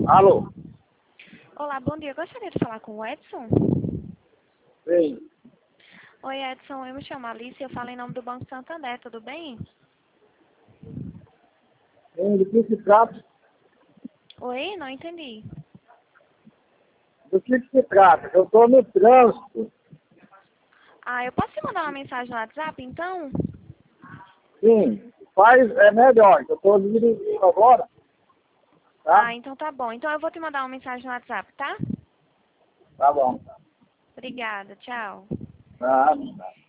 Alô? Olá, bom dia. Eu gostaria de falar com o Edson. Sim. Oi, Edson. Eu me chamo Alice e eu falo em nome do Banco Santander. Tudo bem? Sim, do que se trata? Oi? Não entendi. Do que se trata? Eu estou no trânsito. Ah, eu posso te mandar uma mensagem no WhatsApp, então? Sim. Faz, é melhor. Eu estou dirigindo agora, Ah, tá? então tá bom. Então eu vou te mandar uma mensagem no WhatsApp, tá? Tá bom. Obrigada. Tchau. Tá.